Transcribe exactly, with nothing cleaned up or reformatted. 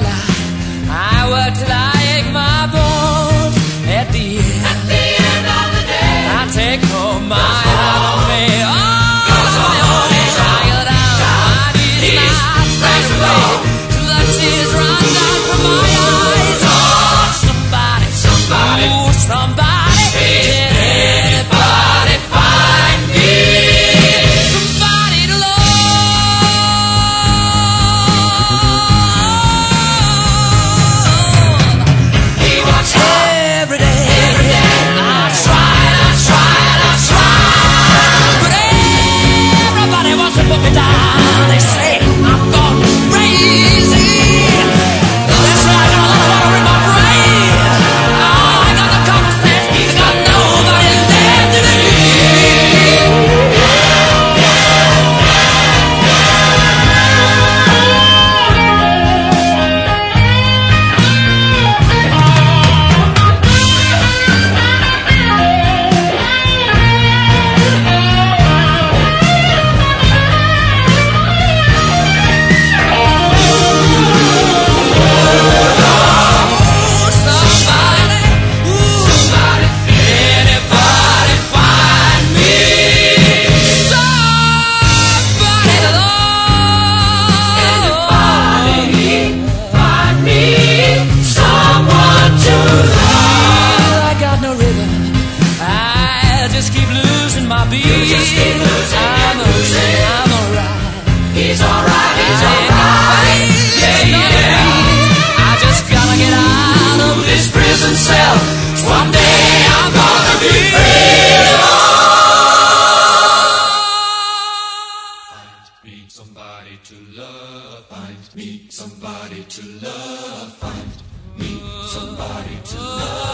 die. I work till I ache my bones. At the end, at the end of the day, I take home my half pay. Oh, child, my knees straight away till the tears run down from my eyes. Oh, somebody, somebody, ooh, somebody, can anybody find me? Somebody to love. He works every day. Every day. I try, I try, I try, but everybody wants to put me down. They say I'm gone crazy. They say I got a lot of water in my brain. Oh, I got the common sense. I got nobody left to give. Somebody, ooh, somebody, anybody find me? Somebody to love. Anybody find me? Someone to love. I got no rhythm. I just keep losing my beat. You just keep losing, I'm losing. I'm alright. He's alright. He's alright. Yeah, yeah. I just gotta get out of this prison cell. Someday I'm gonna be free. Find me somebody to love. Find me somebody to love. Find me somebody to love.